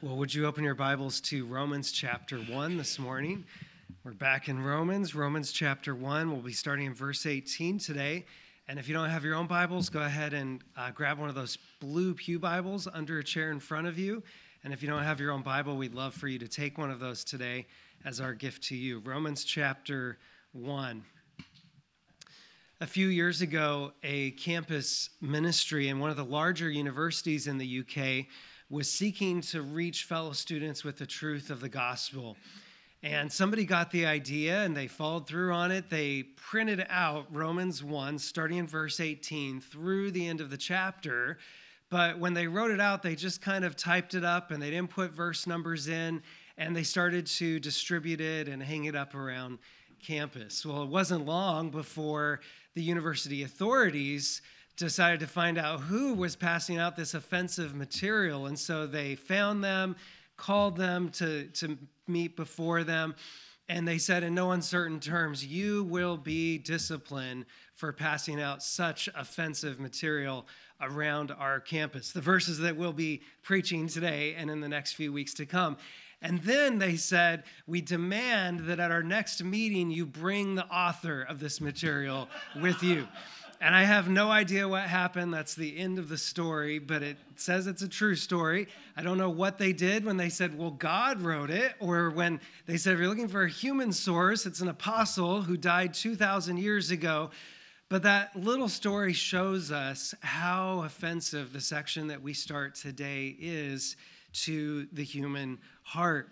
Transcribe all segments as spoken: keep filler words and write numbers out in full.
Well, would you open your Bibles to Romans chapter one this morning? We're back in Romans, Romans chapter one. We'll be starting in verse eighteen today. And if you don't have your own Bibles, go ahead and uh, grab one of those blue pew Bibles under a chair in front of you. And if you don't have your own Bible, we'd love for you to take one of those today as our gift to you. Romans chapter one. A few years ago, a campus ministry in one of the larger universities in the U K was seeking to reach fellow students with the truth of the gospel. And somebody got the idea and they followed through on it. They printed out Romans one, starting in verse eighteen, through the end of the chapter. But when they wrote it out, they just kind of typed it up and they didn't put verse numbers in. And they started to distribute it and hang it up around campus. Well, it wasn't long before the university authorities decided to find out who was passing out this offensive material. And so they found them, called them to, to meet before them, and they said in no uncertain terms, you will be disciplined for passing out such offensive material around our campus. The verses that we'll be preaching today and in the next few weeks to come. And then they said, we demand that at our next meeting, you bring the author of this material with you. And I have no idea what happened. That's the end of the story, but it says it's a true story. I don't know what they did when they said, well, God wrote it, or when they said, if you're looking for a human source, it's an apostle who died two thousand years ago. But that little story shows us how offensive the section that we start today is to the human heart.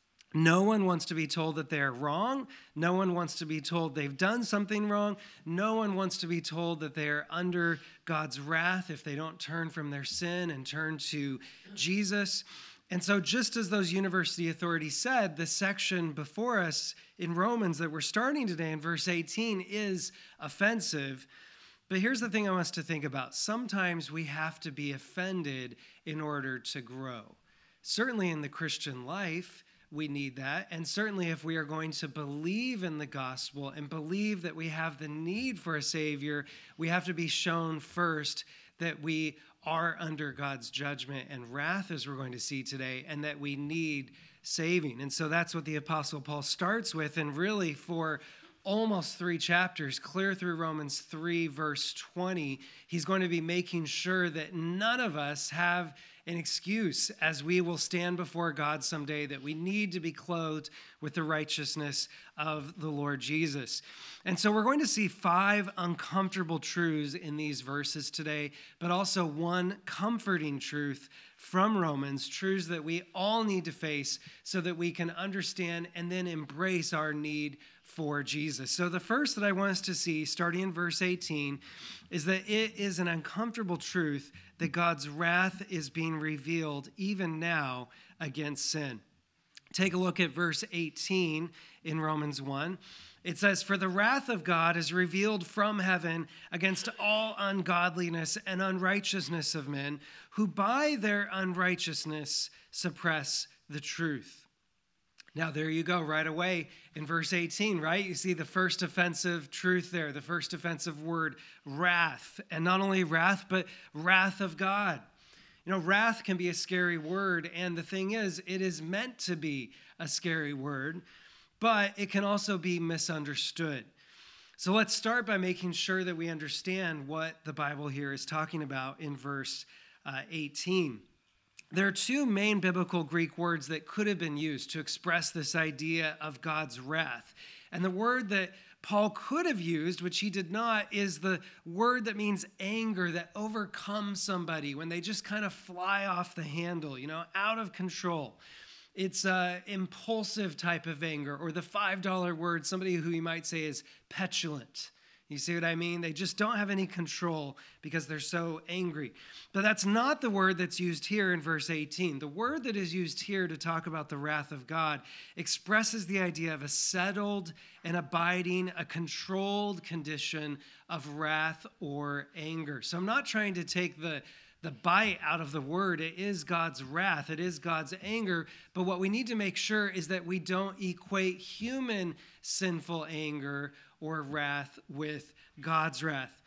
No one wants to be told that they're wrong. No one wants to be told they've done something wrong. No one wants to be told that they're under God's wrath if they don't turn from their sin and turn to Jesus. And so just as those university authorities said, the section before us in Romans that we're starting today in verse eighteen is offensive. But here's the thing I want us to think about. Sometimes we have to be offended in order to grow. Certainly in the Christian life, we need that. And certainly if we are going to believe in the gospel and believe that we have the need for a Savior, we have to be shown first that we are under God's judgment and wrath, as we're going to see today, and that we need saving. And so that's what the Apostle Paul starts with. And really for almost three chapters, clear through Romans three, verse twenty, he's going to be making sure that none of us have an excuse as we will stand before God someday, that we need to be clothed with the righteousness of the Lord Jesus. And so we're going to see five uncomfortable truths in these verses today, but also one comforting truth from Romans, truths that we all need to face so that we can understand and then embrace our need for Jesus. So the first that I want us to see, starting in verse eighteen, is that it is an uncomfortable truth that God's wrath is being revealed even now against sin. Take a look at verse eighteen in Romans one. It says, for the wrath of God is revealed from heaven against all ungodliness and unrighteousness of men, who by their unrighteousness suppress the truth. Now, there you go right away in verse eighteen, right? You see the first offensive truth there, the first offensive word, wrath. And not only wrath, but wrath of God. You know, wrath can be a scary word, and the thing is, it is meant to be a scary word, but it can also be misunderstood. So let's start by making sure that we understand what the Bible here is talking about in verse uh, eighteen. There are two main biblical Greek words that could have been used to express this idea of God's wrath. And the word that Paul could have used, which he did not, is the word that means anger, that overcomes somebody when they just kind of fly off the handle, you know, out of control. It's an impulsive type of anger, or the five dollar word, somebody who you might say is petulant. You see what I mean? They just don't have any control because they're so angry. But that's not the word that's used here in verse eighteen. The word that is used here to talk about the wrath of God expresses the idea of a settled and abiding, a controlled condition of wrath or anger. So I'm not trying to take the The bite out of the word. It is God's wrath. It is God's anger. But what we need to make sure is that we don't equate human sinful anger or wrath with God's wrath.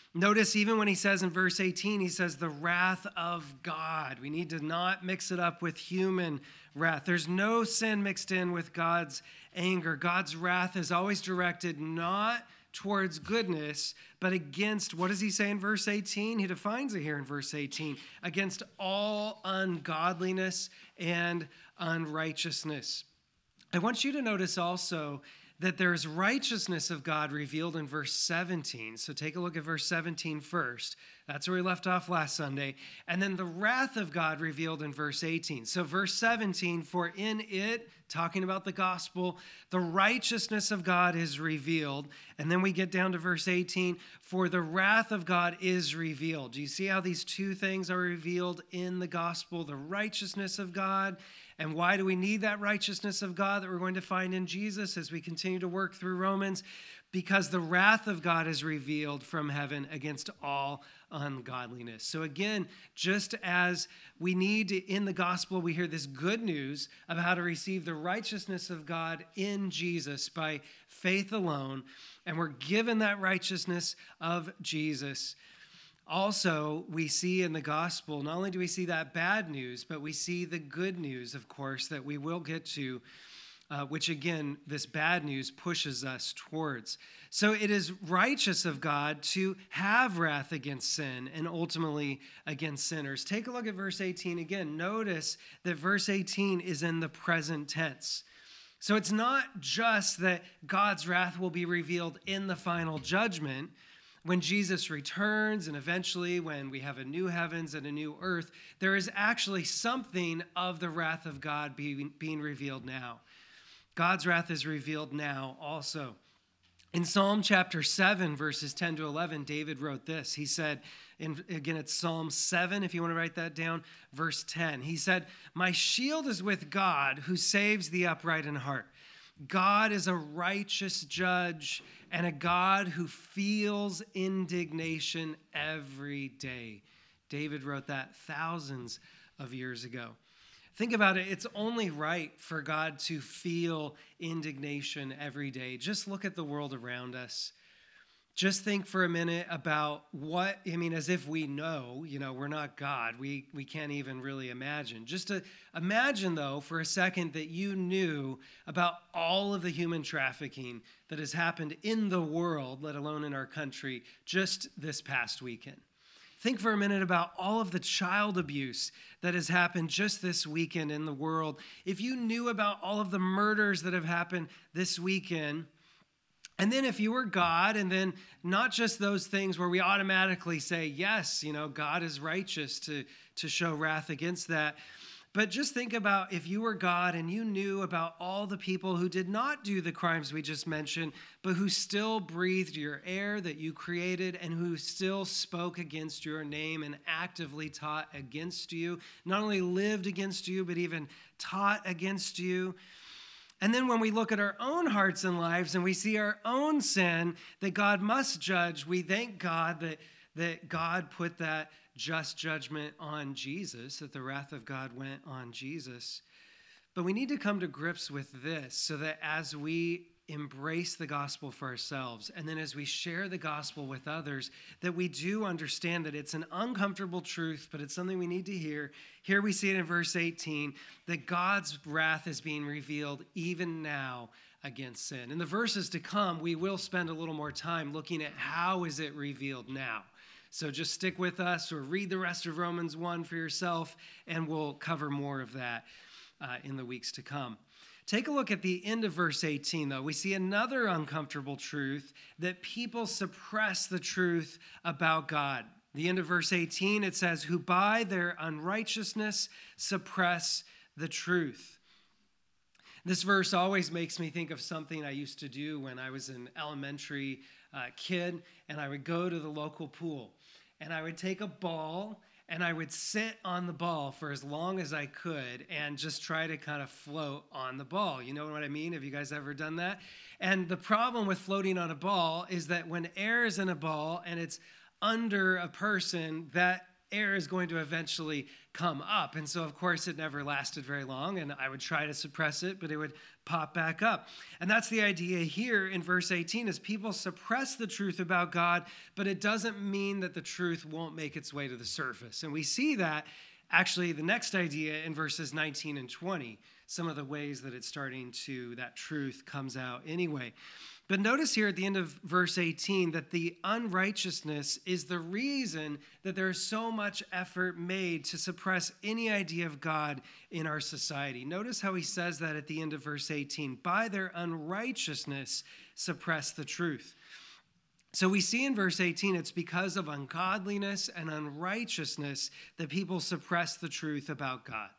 Notice even when he says in verse eighteen, he says the wrath of God. We need to not mix it up with human wrath. There's no sin mixed in with God's anger. God's wrath is always directed not towards goodness, but against, what does he say in verse eighteen? He defines it here in verse eighteen, against all ungodliness and unrighteousness. I want you to notice also that there's righteousness of God revealed in verse seventeen. So take a look at verse seventeen first. That's where we left off last Sunday. And then the wrath of God revealed in verse eighteen. So verse seventeen, for in it, talking about the gospel, the righteousness of God is revealed. And then we get down to verse eighteen, for the wrath of God is revealed. Do you see how these two things are revealed in the gospel? The righteousness of God. And why do we need that righteousness of God that we're going to find in Jesus as we continue to work through Romans? Because the wrath of God is revealed from heaven against all ungodliness. So again, just as we need to, in the gospel, we hear this good news of how to receive the righteousness of God in Jesus by faith alone, and we're given that righteousness of Jesus. Also, we see in the gospel, not only do we see that bad news, but we see the good news, of course, that we will get to, uh, which again, this bad news pushes us towards. So it is righteous of God to have wrath against sin and ultimately against sinners. Take a look at verse eighteen again. Notice that verse eighteen is in the present tense. So it's not just that God's wrath will be revealed in the final judgment, when Jesus returns and eventually when we have a new heavens and a new earth, there is actually something of the wrath of God being, being revealed now. God's wrath is revealed now also. In Psalm chapter seven, verses ten to eleven, David wrote this. He said, in, again, it's Psalm seven, if you want to write that down, verse ten. He said, my shield is with God who saves the upright in heart. God is a righteous judge and a God who feels indignation every day. David wrote that thousands of years ago. Think about it. It's only right for God to feel indignation every day. Just look at the world around us. Just think for a minute about what, I mean, as if we know, you know, we're not God. We we can't even really imagine. Just to imagine, though, for a second that you knew about all of the human trafficking that has happened in the world, let alone in our country, just this past weekend. Think for a minute about all of the child abuse that has happened just this weekend in the world. If you knew about all of the murders that have happened this weekend, and then if you were God, and then not just those things where we automatically say, yes, you know, God is righteous to, to show wrath against that. But just think about if you were God and you knew about all the people who did not do the crimes we just mentioned, but who still breathed your air that you created and who still spoke against your name and actively taught against you, not only lived against you, but even taught against you. And then when we look at our own hearts and lives and we see our own sin that God must judge, we thank God that, that God put that just judgment on Jesus, that the wrath of God went on Jesus. But we need to come to grips with this so that as we embrace the gospel for ourselves, and then as we share the gospel with others, that we do understand that it's an uncomfortable truth, but it's something we need to hear. Here we see it in verse eighteen, that God's wrath is being revealed even now against sin. In the verses to come, we will spend a little more time looking at how is it revealed now. So just stick with us or read the rest of Romans one for yourself, and we'll cover more of that uh, in the weeks to come. Take a look at the end of verse eighteen, though. We see another uncomfortable truth, that people suppress the truth about God. The end of verse eighteen, it says, who by their unrighteousness suppress the truth. This verse always makes me think of something I used to do when I was an elementary uh, kid, and I would go to the local pool, and I would take a ball, and I would sit on the ball for as long as I could and just try to kind of float on the ball. You know what I mean? Have you guys ever done that? And the problem with floating on a ball is that when air is in a ball and it's under a person, that air is going to eventually come up. And so, of course, it never lasted very long, and I would try to suppress it, but it would pop back up. And that's the idea here in verse eighteen, is people suppress the truth about God, but it doesn't mean that the truth won't make its way to the surface. And we see that, actually, the next idea in verses nineteen and twenty, some of the ways that it's starting to, that truth comes out anyway. But notice here at the end of verse eighteen that the unrighteousness is the reason that there is so much effort made to suppress any idea of God in our society. Notice how he says that at the end of verse eighteen, by their unrighteousness suppress the truth. So we see in verse eighteen, it's because of ungodliness and unrighteousness that people suppress the truth about God.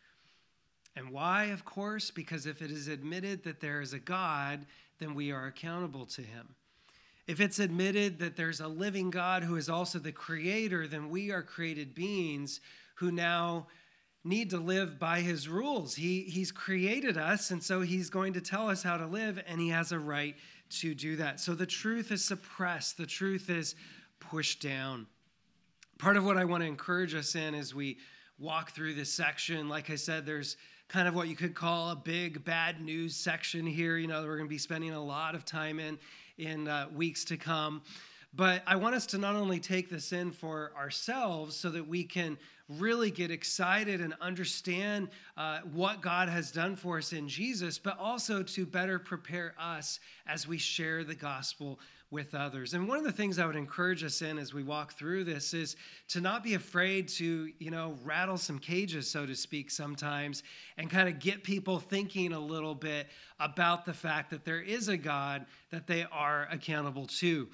And why, of course? Because if it is admitted that there is a God, then we are accountable to him. If it's admitted that there's a living God who is also the creator, then we are created beings who now need to live by his rules. He, he's created us, and so he's going to tell us how to live, and he has a right to do that. So the truth is suppressed. The truth is pushed down. Part of what I want to encourage us in as we walk through this section, like I said, there's kind of what you could call a big bad news section here, you know, that we're going to be spending a lot of time in in uh, weeks to come. But I want us to not only take this in for ourselves so that we can really get excited and understand uh, what God has done for us in Jesus, but also to better prepare us as we share the gospel with others. And one of the things I would encourage us in as we walk through this is to not be afraid to, you know, rattle some cages, so to speak, sometimes, and kind of get people thinking a little bit about the fact that there is a God that they are accountable to.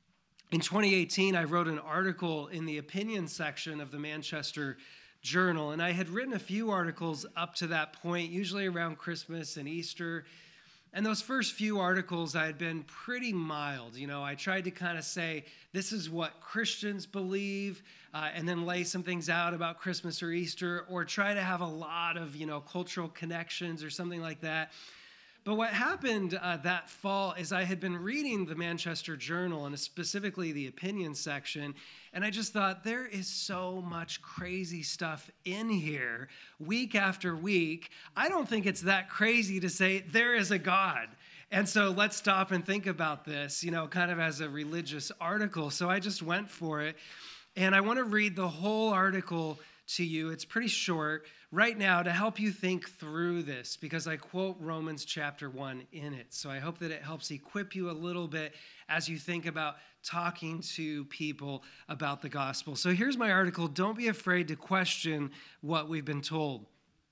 In twenty eighteen, I wrote an article in the opinion section of the Manchester Journal, and I had written a few articles up to that point, usually around Christmas and Easter. And those first few articles, I had been pretty mild. You know, I tried to kind of say, this is what Christians believe, uh, and then lay some things out about Christmas or Easter, or try to have a lot of, you know, cultural connections or something like that. But what happened uh, that fall is I had been reading the Manchester Journal, and specifically the opinion section, and I just thought, there is so much crazy stuff in here week after week. I don't think it's that crazy to say there is a God. And so let's stop and think about this, you know, kind of as a religious article. So I just went for it, and I want to read the whole article to you. It's pretty short right now to help you think through this, because I quote Romans chapter one in it. So I hope that it helps equip you a little bit as you think about talking to people about the gospel. So here's my article. Don't be afraid to question what we've been told.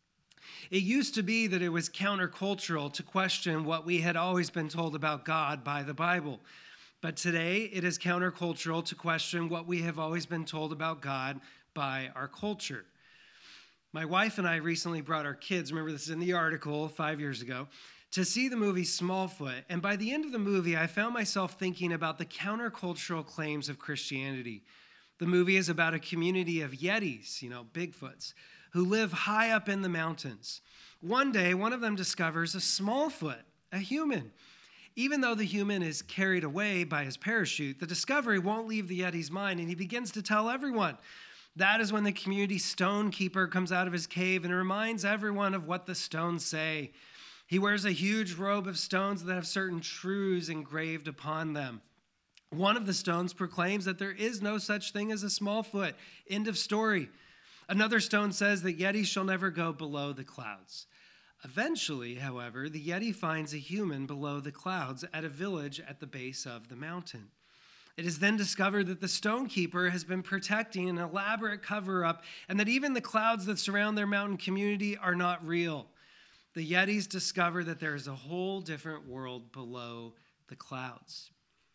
It used to be that it was countercultural to question what we had always been told about God by the Bible. But today it is countercultural to question what we have always been told about God by our culture. My wife and I recently brought our kids, remember this is in the article five years ago, to see the movie Smallfoot. And by the end of the movie, I found myself thinking about the countercultural claims of Christianity. The movie is about a community of Yetis, you know, Bigfoots, who live high up in the mountains. One day, one of them discovers a Smallfoot, a human. Even though the human is carried away by his parachute, the discovery won't leave the Yeti's mind, and he begins to tell everyone. That is when the community stone keeper comes out of his cave and reminds everyone of what the stones say. He wears a huge robe of stones that have certain truths engraved upon them. One of the stones proclaims that there is no such thing as a Smallfoot. End of story. Another stone says that Yeti shall never go below the clouds. Eventually, however, the Yeti finds a human below the clouds at a village at the base of the mountain. It is then discovered that the stone keeper has been protecting an elaborate cover-up, and that even the clouds that surround their mountain community are not real. The Yetis discover that there is a whole different world below the clouds.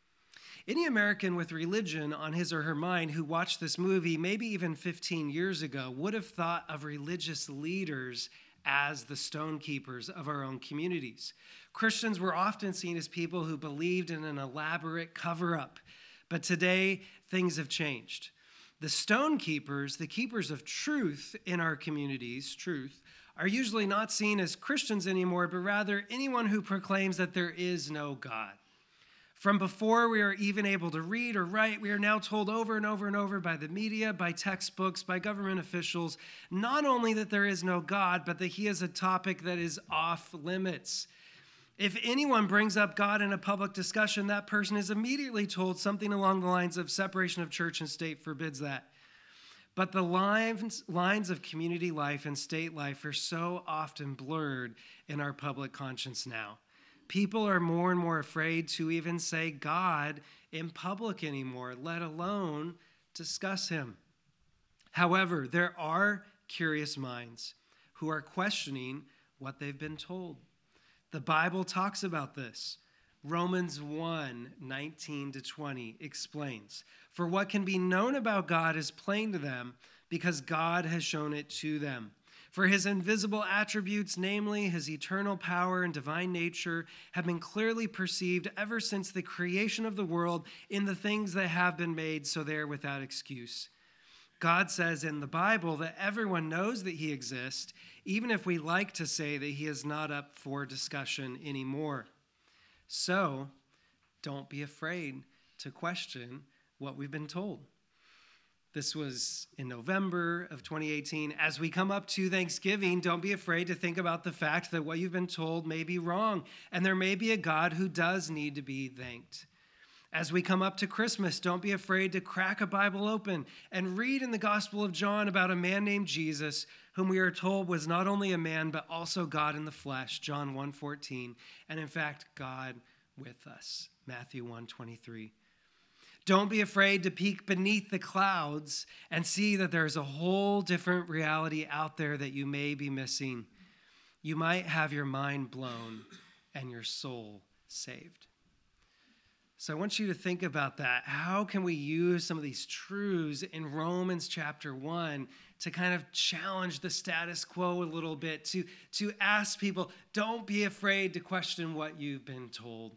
Any American with religion on his or her mind who watched this movie, maybe even fifteen years ago, would have thought of religious leaders as the stone keepers of our own communities. Christians were often seen as people who believed in an elaborate cover-up. But today, things have changed. The stone keepers, the keepers of truth in our communities, truth, are usually not seen as Christians anymore, but rather anyone who proclaims that there is no God. From before we are even able to read or write, we are now told over and over and over by the media, by textbooks, by government officials, not only that there is no God, but that he is a topic that is off limits. If anyone brings up God in a public discussion, that person is immediately told something along the lines of separation of church and state forbids that. But the lines, lines of community life and state life are so often blurred in our public conscience now. People are more and more afraid to even say God in public anymore, let alone discuss him. However, there are curious minds who are questioning what they've been told. The Bible talks about this. Romans one, nineteen to twenty explains, "For what can be known about God is plain to them, because God has shown it to them. For his invisible attributes, namely his eternal power and divine nature, have been clearly perceived ever since the creation of the world in the things that have been made, so they are without excuse." God says in the Bible that everyone knows that he exists, even if we like to say that he is not up for discussion anymore. So, don't be afraid to question what we've been told. This was in November of twenty eighteen. As we come up to Thanksgiving, don't be afraid to think about the fact that what you've been told may be wrong, and there may be a God who does need to be thanked. As we come up to Christmas, don't be afraid to crack a Bible open and read in the Gospel of John about a man named Jesus, whom we are told was not only a man, but also God in the flesh, John one fourteen, and in fact, God with us, Matthew one twenty-three. Don't be afraid to peek beneath the clouds and see that there's a whole different reality out there that you may be missing. You might have your mind blown and your soul saved. So I want you to think about that. How can we use some of these truths in Romans chapter one to kind of challenge the status quo a little bit, to, to ask people, don't be afraid to question what you've been told.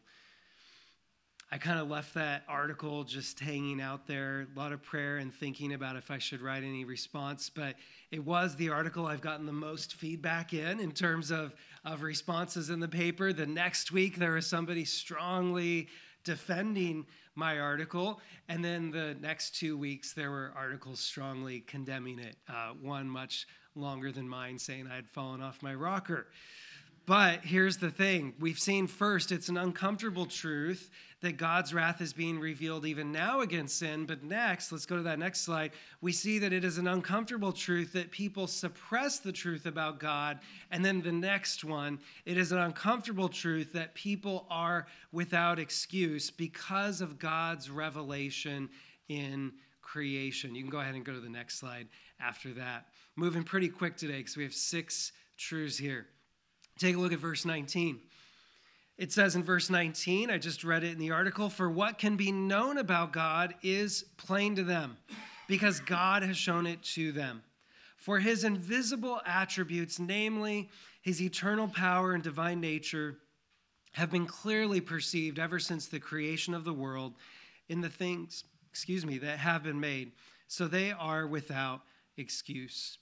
I kind of left that article just hanging out there, a lot of prayer and thinking about if I should write any response, but it was the article I've gotten the most feedback in, in terms of, of responses in the paper. The next week, there was somebody strongly defending my article, and then the next two weeks, there were articles strongly condemning it, uh, one much longer than mine saying I had fallen off my rocker. But here's the thing. We've seen first, it's an uncomfortable truth that God's wrath is being revealed even now against sin. But next, let's go to that next slide. We see that it is an uncomfortable truth that people suppress the truth about God. And then the next one, it is an uncomfortable truth that people are without excuse because of God's revelation in creation. You can go ahead and go to the next slide after that. Moving pretty quick today because we have six truths here. Take a look at verse nineteen. It says in verse nineteen, I just read it in the article, "For what can be known about God is plain to them, because God has shown it to them. For his invisible attributes, namely his eternal power and divine nature, have been clearly perceived ever since the creation of the world in the things, excuse me, that have been made, so they are without excuse."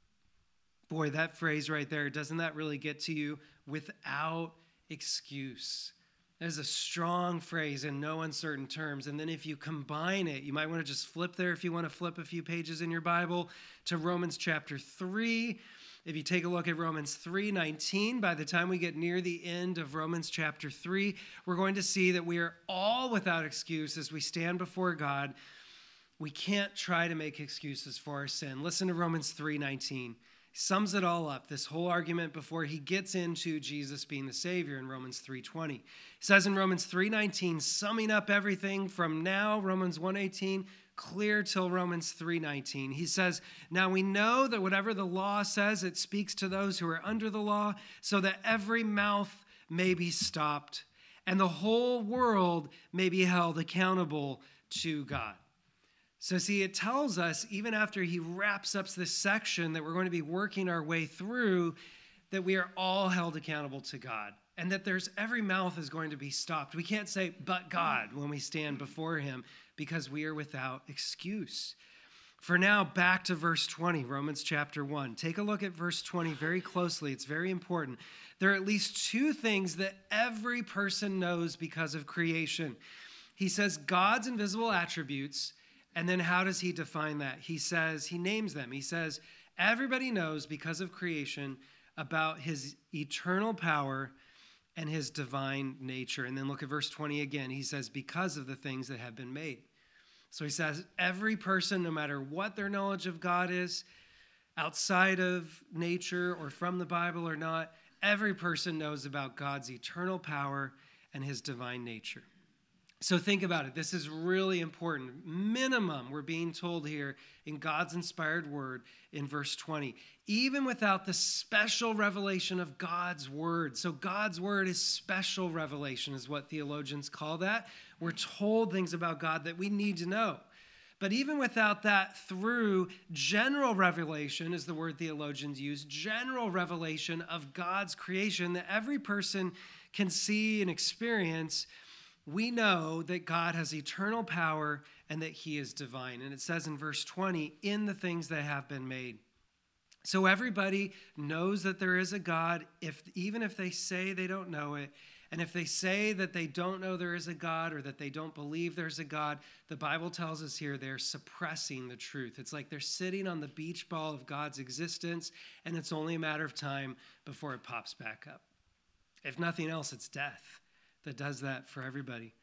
Boy, that phrase right there, doesn't that really get to you? Without excuse. That is a strong phrase in no uncertain terms. And then if you combine it, you might want to just flip there if you want to flip a few pages in your Bible to Romans chapter three. If you take a look at Romans three nineteen, by the time we get near the end of Romans chapter three, we're going to see that we are all without excuse as we stand before God. We can't try to make excuses for our sin. Listen to Romans three nineteen. Sums it all up, this whole argument, before he gets into Jesus being the Savior in Romans three twenty. He says in Romans three nineteen, summing up everything from now, Romans one eighteen, clear till Romans three nineteen. He says, "Now we know that whatever the law says, it speaks to those who are under the law, so that every mouth may be stopped, and the whole world may be held accountable to God." So see, it tells us, even after he wraps up this section that we're going to be working our way through, that we are all held accountable to God, and that there's every mouth is going to be stopped. We can't say, "but God," when we stand before him, because we are without excuse. For now, back to verse twenty, Romans chapter one. Take a look at verse twenty very closely. It's very important. There are at least two things that every person knows because of creation. He says God's invisible attributes, and then how does he define that? He says, he names them. He says, everybody knows because of creation about his eternal power and his divine nature. And then look at verse twenty again. He says, because of the things that have been made. So he says, every person, no matter what their knowledge of God is, outside of nature or from the Bible or not, every person knows about God's eternal power and his divine nature. So think about it. This is really important. Minimum, we're being told here in God's inspired word in verse twenty, even without the special revelation of God's word. So God's word is special revelation, is what theologians call that. We're told things about God that we need to know. But even without that, through general revelation, is the word theologians use, general revelation of God's creation that every person can see and experience, we know that God has eternal power and that he is divine. And it says in verse twenty, in the things that have been made. So everybody knows that there is a God, if even if they say they don't know it. And if they say that they don't know there is a God or that they don't believe there's a God, the Bible tells us here they're suppressing the truth. It's like they're sitting on the beach ball of God's existence, and it's only a matter of time before it pops back up. If nothing else, it's death that does that for everybody.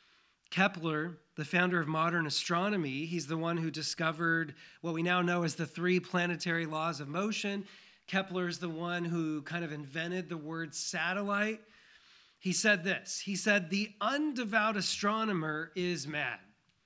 Kepler, the founder of modern astronomy, he's the one who discovered what we now know as the three planetary laws of motion. Kepler is the one who kind of invented the word satellite. He said this, he said, the undevout astronomer is mad.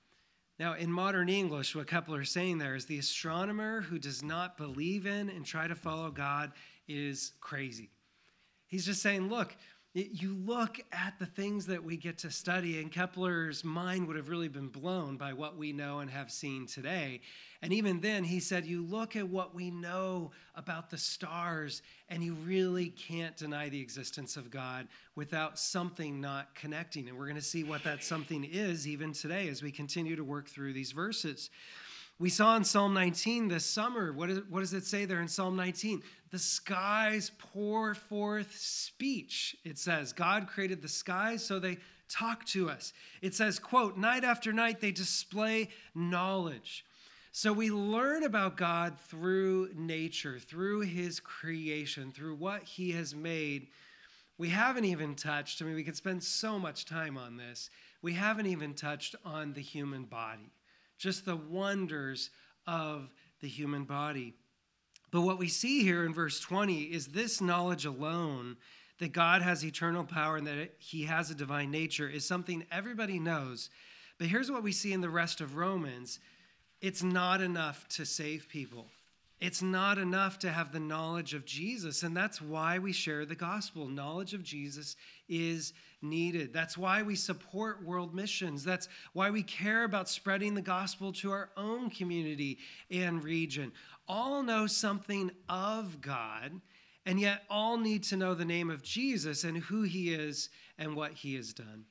Now, in modern English, what Kepler is saying there is the astronomer who does not believe in and try to follow God is crazy. He's just saying, look, you look at the things that we get to study, and Kepler's mind would have really been blown by what we know and have seen today. And even then, he said, you look at what we know about the stars, and you really can't deny the existence of God without something not connecting. And we're going to see what that something is even today as we continue to work through these verses. We saw in Psalm nineteen this summer, what, is, what does it say there in Psalm nineteen? The skies pour forth speech. It says, God created the skies, so they talk to us. It says, quote, night after night they display knowledge. So we learn about God through nature, through his creation, through what he has made. We haven't even touched, I mean, we could spend so much time on this. We haven't even touched on the human body. Just the wonders of the human body. But what we see here in verse twenty is this knowledge alone, that God has eternal power and that he has a divine nature, is something everybody knows. But here's what we see in the rest of Romans. It's not enough to save people. It's not enough to have the knowledge of Jesus, and that's why we share the gospel. Knowledge of Jesus is needed. That's why we support world missions. That's why we care about spreading the gospel to our own community and region. All know something of God, and yet all need to know the name of Jesus and who he is and what he has done.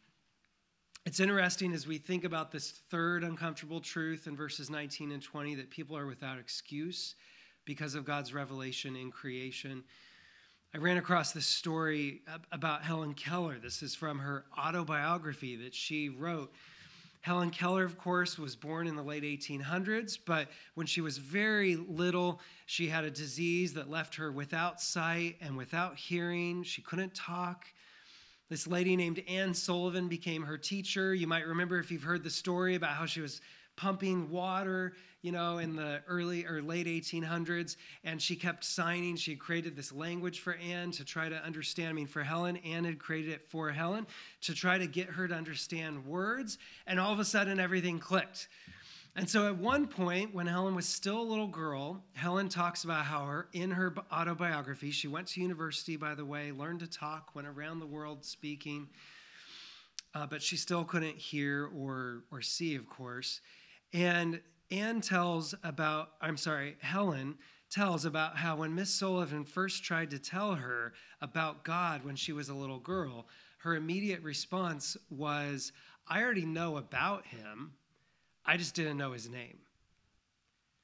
It's interesting as we think about this third uncomfortable truth in verses nineteen and twenty, that people are without excuse because of God's revelation in creation. I ran across this story about Helen Keller. This is from her autobiography that she wrote. Helen Keller, of course, was born in the late eighteen hundreds, but when she was very little, she had a disease that left her without sight and without hearing. She couldn't talk. This lady named Anne Sullivan became her teacher. You might remember if you've heard the story about how she was pumping water, you know, in the early or late eighteen hundreds, and she kept signing. She created this language for Anne to try to understand. I mean, for Helen, Anne had created it for Helen to try to get her to understand words, and all of a sudden everything clicked. And so at one point, when Helen was still a little girl, Helen talks about how her, in her autobiography, she went to university, by the way, learned to talk, went around the world speaking, uh, but she still couldn't hear or or see, of course. And Anne tells about, I'm sorry, Helen tells about how when Miss Sullivan first tried to tell her about God when she was a little girl, her immediate response was, I already know about him, I just didn't know his name.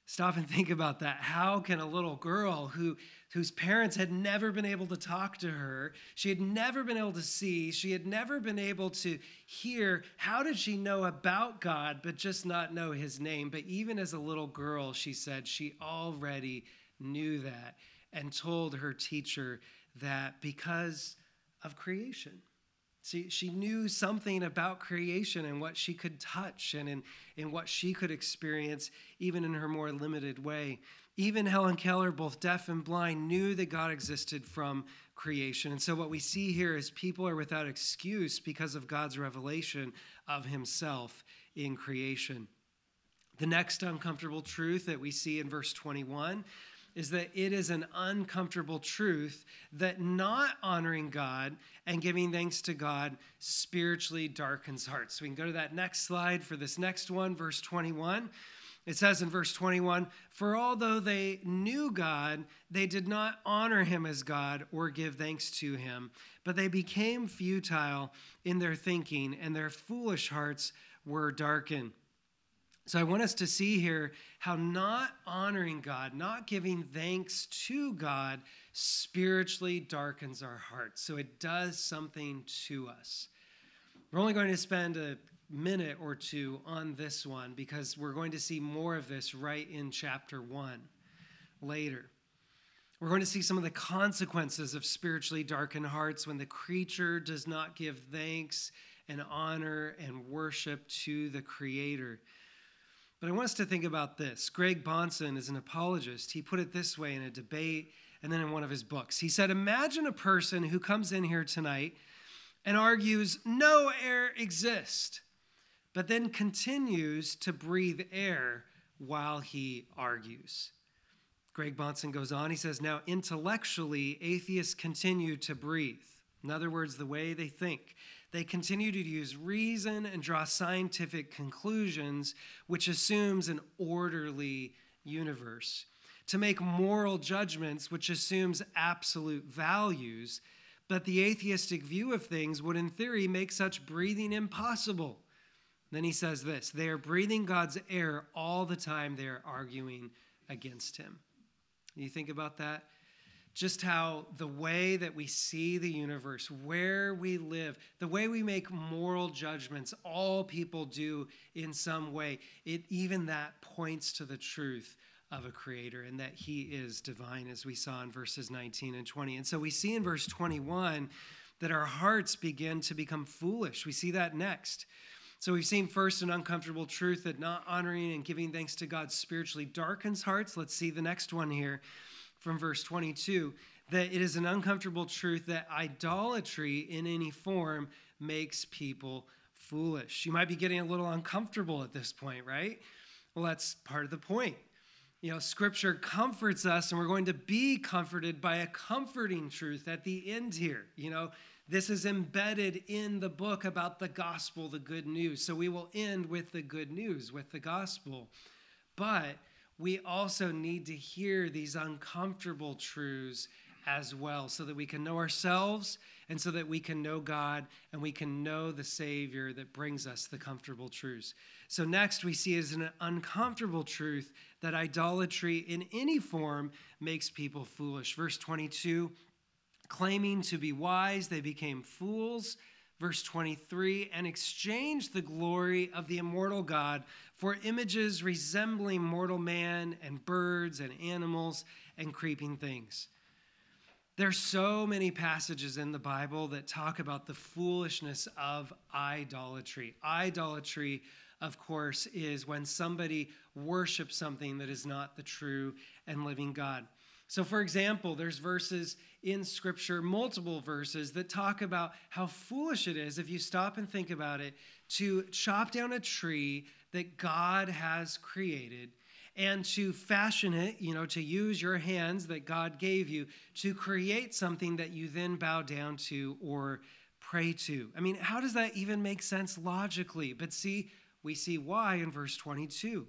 Stop and think about that. How can a little girl who whose parents had never been able to talk to her, she had never been able to see, she had never been able to hear, how did she know about God but just not know his name? But even as a little girl, she said she already knew that and told her teacher that because of creation. See, she knew something about creation and what she could touch and in, in what she could experience, even in her more limited way. Even Helen Keller, both deaf and blind, knew that God existed from creation. And so what we see here is people are without excuse because of God's revelation of himself in creation. The next uncomfortable truth that we see in verse twenty-one is that it is an uncomfortable truth that not honoring God and giving thanks to God spiritually darkens hearts. So we can go to that next slide for this next one, verse twenty-one. It says in verse twenty-one, "For although they knew God, they did not honor him as God or give thanks to him, but they became futile in their thinking, and their foolish hearts were darkened." So I want us to see here how not honoring God, not giving thanks to God, spiritually darkens our hearts. So it does something to us. We're only going to spend a minute or two on this one because we're going to see more of this right in chapter one later. We're going to see some of the consequences of spiritually darkened hearts when the creature does not give thanks and honor and worship to the Creator. But I want us to think about this. Greg Bahnsen is an apologist. He put it this way in a debate and then in one of his books. He said, imagine a person who comes in here tonight and argues no air exists, but then continues to breathe air while he argues. Greg Bahnsen goes on, he says, now intellectually, atheists continue to breathe. In other words, the way they think. They continue to use reason and draw scientific conclusions, which assumes an orderly universe. To make moral judgments, which assumes absolute values, but the atheistic view of things would in theory make such breathing impossible. Then he says this, they are breathing God's air all the time they are arguing against him. You think about that? Just how the way that we see the universe, where we live, the way we make moral judgments, all people do in some way, it even that points to the truth of a creator and that he is divine, as we saw in verses nineteen and twenty. And so we see in verse twenty-one that our hearts begin to become foolish. We see that next. So we've seen first an uncomfortable truth that not honoring and giving thanks to God spiritually darkens hearts. Let's see the next one here. From verse twenty-two, that it is an uncomfortable truth that idolatry in any form makes people foolish. You might be getting a little uncomfortable at this point, right? Well, that's part of the point. You know, Scripture comforts us, and we're going to be comforted by a comforting truth at the end here. You know, this is embedded in the book about the gospel, the good news. So we will end with the good news, with the gospel. But we also need to hear these uncomfortable truths as well so that we can know ourselves and so that we can know God and we can know the Savior that brings us the comfortable truths. So next we see as an uncomfortable truth that idolatry in any form makes people foolish. Verse twenty-two, claiming to be wise, they became fools. Verse twenty-three, and exchanged the glory of the immortal God for images resembling mortal man and birds and animals and creeping things. There's so many passages in the Bible that talk about the foolishness of idolatry. Idolatry, of course, is when somebody worships something that is not the true and living God. So, for example, there's verses in Scripture, multiple verses, that talk about how foolish it is, if you stop and think about it, to chop down a tree that God has created and to fashion it, you know, to use your hands that God gave you to create something that you then bow down to or pray to. I mean, how does that even make sense logically? But see, we see why in verse twenty-two.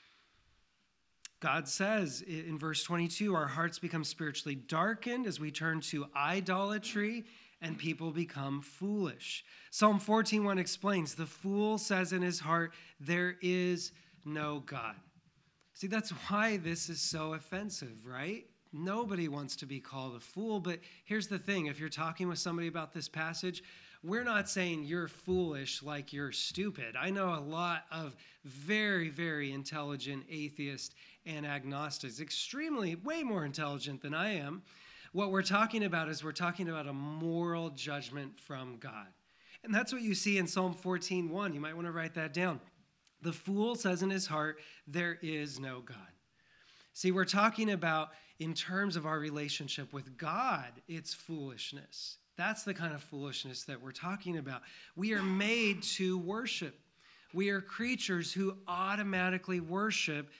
God says in verse twenty-two, our hearts become spiritually darkened as we turn to idolatry and people become foolish. Psalm fourteen one explains, the fool says in his heart, there is no God. See, that's why this is so offensive, right? Nobody wants to be called a fool, but here's the thing. If you're talking with somebody about this passage, we're not saying you're foolish like you're stupid. I know a lot of very, very intelligent atheists and agnostics, extremely, way more intelligent than I am. What we're talking about is we're talking about a moral judgment from God. And that's what you see in Psalm fourteen one. You might want to write that down. The fool says in his heart, there is no God. See, we're talking about in terms of our relationship with God, it's foolishness. That's the kind of foolishness that we're talking about. We are made to worship. We are creatures who automatically worship.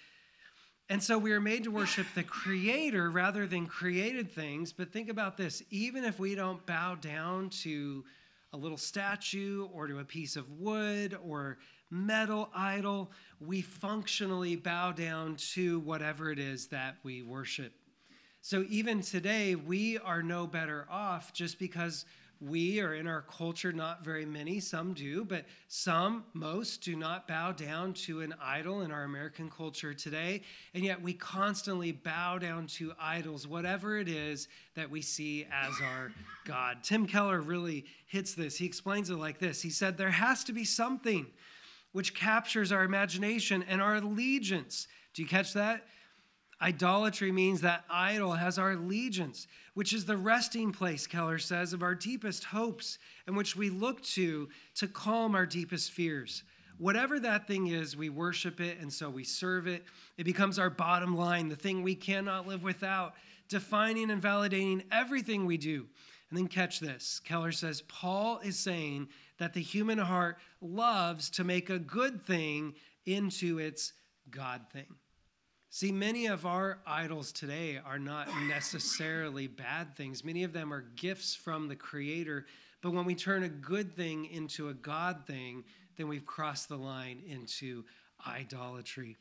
And so we are made to worship the Creator rather than created things. But think about this. Even if we don't bow down to a little statue or to a piece of wood or metal idol, we functionally bow down to whatever it is that we worship. So even today, we are no better off just because we are in our culture, not very many, some do, but some, most, do not bow down to an idol in our American culture today. And yet we constantly bow down to idols, whatever it is that we see as our God. Tim Keller really hits this. He explains it like this. He said, there has to be something which captures our imagination and our allegiance. Do you catch that? Idolatry means that idol has our allegiance, which is the resting place, Keller says, of our deepest hopes and which we look to to calm our deepest fears. Whatever that thing is, we worship it, and so we serve it. It becomes our bottom line, the thing we cannot live without, defining and validating everything we do. And then catch this. Keller says, Paul is saying that the human heart loves to make a good thing into its God thing. See, many of our idols today are not necessarily bad things. Many of them are gifts from the Creator. But when we turn a good thing into a God thing, then we've crossed the line into idolatry.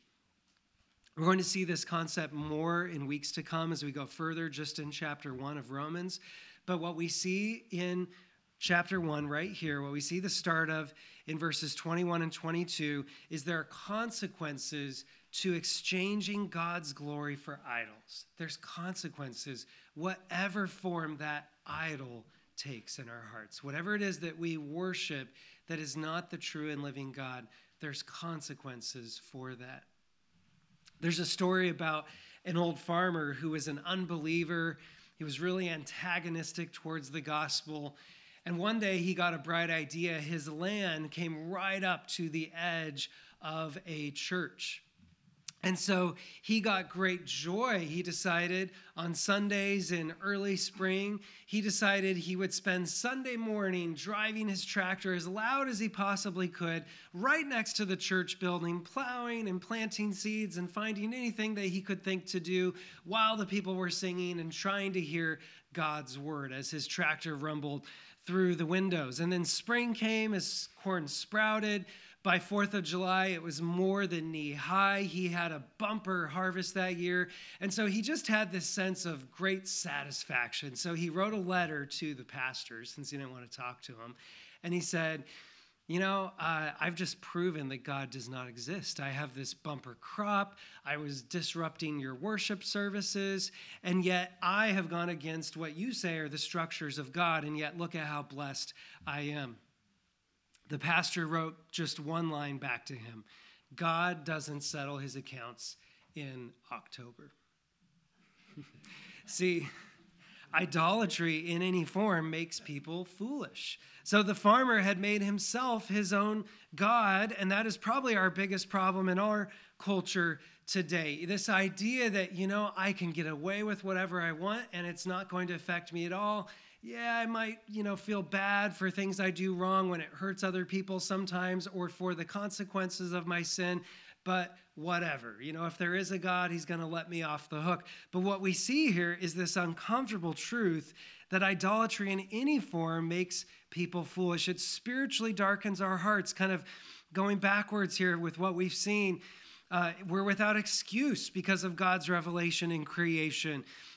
We're going to see this concept more in weeks to come as we go further, just in chapter one of Romans. But what we see in chapter one right here, what we see the start of in verses twenty-one and twenty-two, is there are consequences to exchanging God's glory for idols. There's consequences, whatever form that idol takes in our hearts. Whatever it is that we worship that is not the true and living God, there's consequences for that. There's a story about an old farmer who was an unbeliever. He was really antagonistic towards the gospel. And one day he got a bright idea. His land came right up to the edge of a church. And so he got great joy. He decided on Sundays in early spring, he decided he would spend Sunday morning driving his tractor as loud as he possibly could right next to the church building, plowing and planting seeds and finding anything that he could think to do while the people were singing and trying to hear God's word as his tractor rumbled through the windows. And then spring came as corn sprouted. By fourth of July, it was more than knee high. He had a bumper harvest that year. And so he just had this sense of great satisfaction. So he wrote a letter to the pastor since he didn't want to talk to him. And he said, you know, uh, I've just proven that God does not exist. I have this bumper crop. I was disrupting your worship services. And yet I have gone against what you say are the structures of God. And yet look at how blessed I am. The pastor wrote just one line back to him. God doesn't settle his accounts in October. See, idolatry in any form makes people foolish. So the farmer had made himself his own God, and that is probably our biggest problem in our culture today. This idea that, you know, I can get away with whatever I want and it's not going to affect me at all. Yeah, I might, you know, feel bad for things I do wrong when it hurts other people sometimes or for the consequences of my sin, but whatever. You know, if there is a God, he's going to let me off the hook. But what we see here is this uncomfortable truth that idolatry in any form makes people foolish. It spiritually darkens our hearts, kind of going backwards here with what we've seen. Uh, we're without excuse because of God's revelation in creation.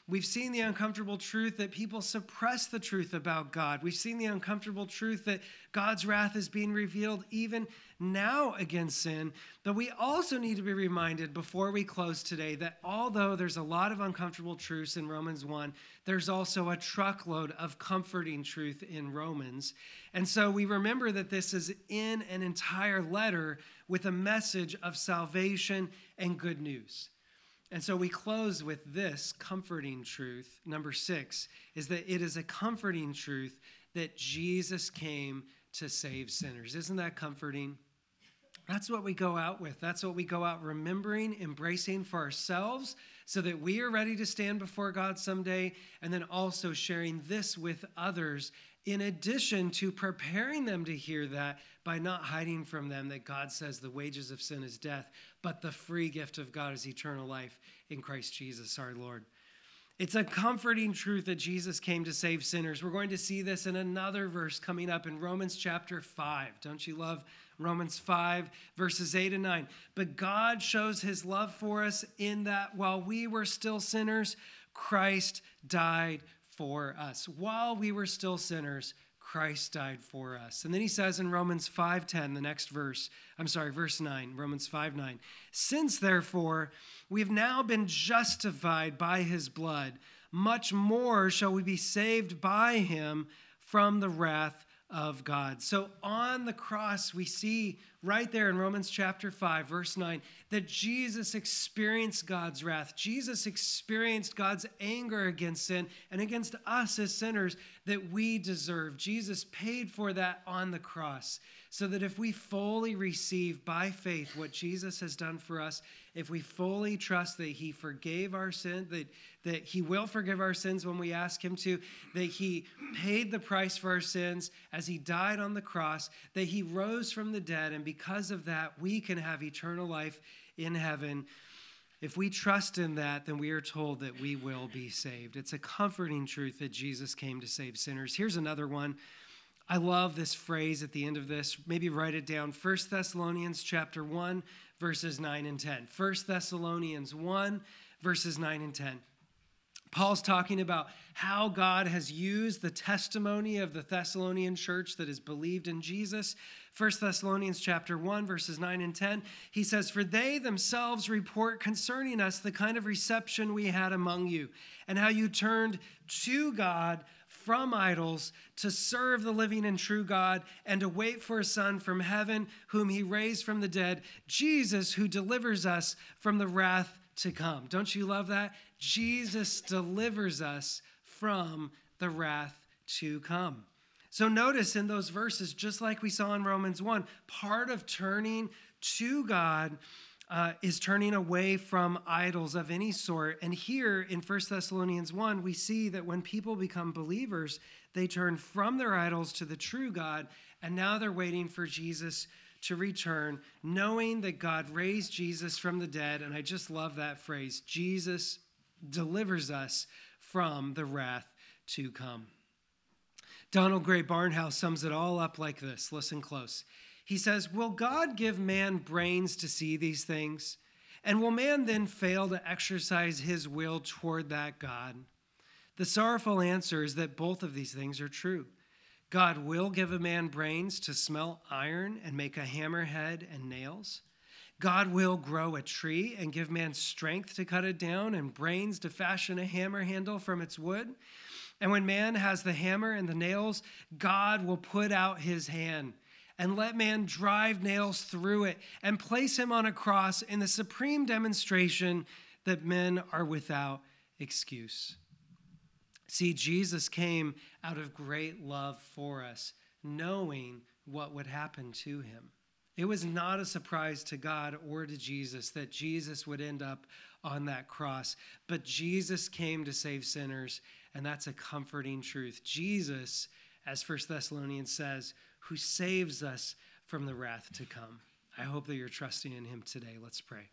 We've seen the uncomfortable truth that people suppress the truth about God. We've seen the uncomfortable truth that God's wrath is being revealed even now against sin. But we also need to be reminded before we close today that although there's a lot of uncomfortable truths in Romans one, there's also a truckload of comforting truth in Romans. And so we remember that this is in an entire letter with a message of salvation and good news. And so we close with this comforting truth. Number six is that it is a comforting truth that Jesus came to save sinners. Isn't that comforting? That's what we go out with. That's what we go out remembering, embracing for ourselves so that we are ready to stand before God someday, and then also sharing this with others in addition to preparing them to hear that by not hiding from them that God says the wages of sin is death, but the free gift of God is eternal life in Christ Jesus our Lord. It's a comforting truth that Jesus came to save sinners. We're going to see this in another verse coming up in Romans chapter five. Don't you love Romans five, verses eight and nine? But God shows his love for us in that while we were still sinners, Christ died for us. While we were still sinners, Christ died for us. And then he says in Romans five ten, the next verse, I'm sorry, verse nine, Romans five nine, since therefore we've now been justified by his blood, much more shall we be saved by him from the wrath of God. So on the cross, we see right there in Romans chapter five, verse nine, that Jesus experienced God's wrath. Jesus experienced God's anger against sin and against us as sinners that we deserve. Jesus paid for that on the cross so that if we fully receive by faith what Jesus has done for us, if we fully trust that he forgave our sin, that, that he will forgive our sins when we ask him to, that he paid the price for our sins as he died on the cross, that he rose from the dead, and because of that, we can have eternal life in heaven. If we trust in that, then we are told that we will be saved. It's a comforting truth that Jesus came to save sinners. Here's another one. I love this phrase at the end of this. Maybe write it down. First Thessalonians chapter one, verses nine and ten. First Thessalonians one, verses nine and ten. Paul's talking about how God has used the testimony of the Thessalonian church that has believed in Jesus. First Thessalonians chapter one, verses nine and ten. He says, for they themselves report concerning us the kind of reception we had among you, and how you turned to God from idols to serve the living and true God, and to wait for a Son from heaven, whom he raised from the dead, Jesus, who delivers us from the wrath to come. Don't you love that? Jesus delivers us from the wrath to come. So notice in those verses, just like we saw in Romans one, part of turning to God uh, is turning away from idols of any sort. And here in First Thessalonians one, we see that when people become believers, they turn from their idols to the true God, and now they're waiting for Jesus to return, knowing that God raised Jesus from the dead. And I just love that phrase. Jesus delivers us from the wrath to come. Donald Gray Barnhouse sums it all up like this. Listen close. He says, will God give man brains to see these things? And will man then fail to exercise his will toward that God? The sorrowful answer is that both of these things are true. God will give a man brains to smelt iron and make a hammerhead and nails. God will grow a tree and give man strength to cut it down and brains to fashion a hammer handle from its wood. And when man has the hammer and the nails, God will put out his hand and let man drive nails through it and place him on a cross in the supreme demonstration that men are without excuse. See, Jesus came out of great love for us, knowing what would happen to him. It was not a surprise to God or to Jesus that Jesus would end up on that cross, but Jesus came to save sinners, and that's a comforting truth. Jesus, as First Thessalonians says, who saves us from the wrath to come. I hope that you're trusting in him today. Let's pray.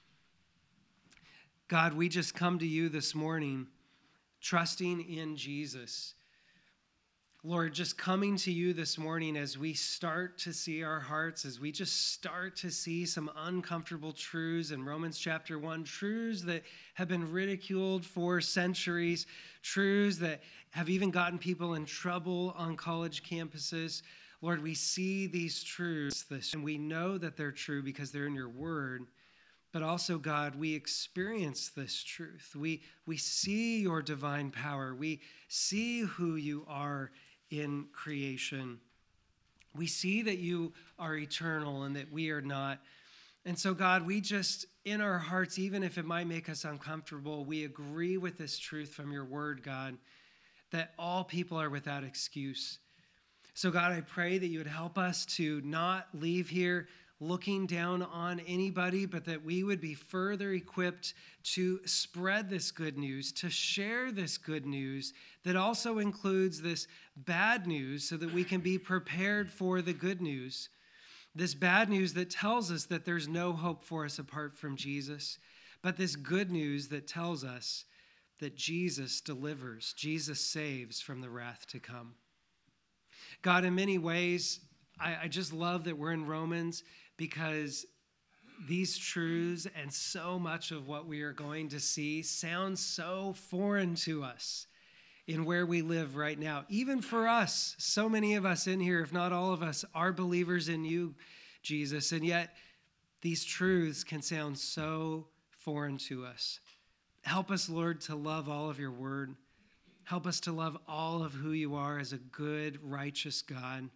God, we just come to you this morning trusting in Jesus, Lord, just coming to you this morning as we start to see our hearts, as we just start to see some uncomfortable truths in Romans chapter one, truths that have been ridiculed for centuries, truths that have even gotten people in trouble on college campuses. Lord, we see these truths, and we know that they're true because they're in your word. But also, God, we experience this truth. We, we see your divine power. We see who you are in creation. We see that you are eternal and that we are not. And so, God, we just, in our hearts, even if it might make us uncomfortable, we agree with this truth from your word, God, that all people are without excuse. So, God, I pray that you would help us to not leave here looking down on anybody, but that we would be further equipped to spread this good news, to share this good news that also includes this bad news so that we can be prepared for the good news. This bad news that tells us that there's no hope for us apart from Jesus, but this good news that tells us that Jesus delivers, Jesus saves from the wrath to come. God, in many ways, I, I just love that we're in Romans, because these truths and so much of what we are going to see sounds so foreign to us in where we live right now. Even for us, so many of us in here, if not all of us, are believers in you, Jesus, and yet these truths can sound so foreign to us. Help us, Lord, to love all of your word. Help us to love all of who you are as a good, righteous God.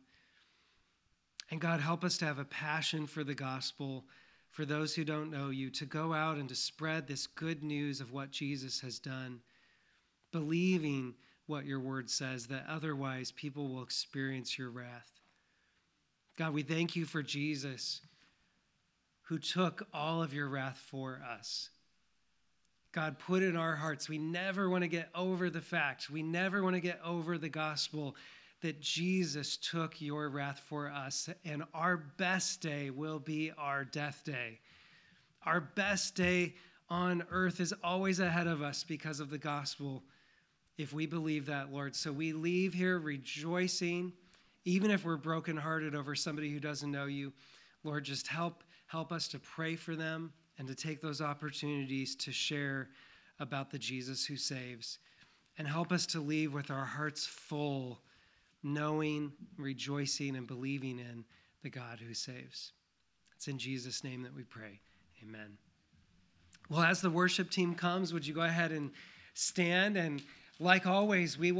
And God, help us to have a passion for the gospel, for those who don't know you, to go out and to spread this good news of what Jesus has done, believing what your word says, that otherwise people will experience your wrath. God, we thank you for Jesus, who took all of your wrath for us. God, put in our hearts, we never want to get over the fact, we never want to get over the gospel that Jesus took your wrath for us, and our best day will be our death day. Our best day on earth is always ahead of us because of the gospel, if we believe that, Lord. So we leave here rejoicing, even if we're brokenhearted over somebody who doesn't know you. Lord, just help, help us to pray for them and to take those opportunities to share about the Jesus who saves. And help us to leave with our hearts full, knowing, rejoicing, and believing in the God who saves. It's in Jesus' name that we pray. Amen. Well, as the worship team comes, would you go ahead and stand? And like always, we will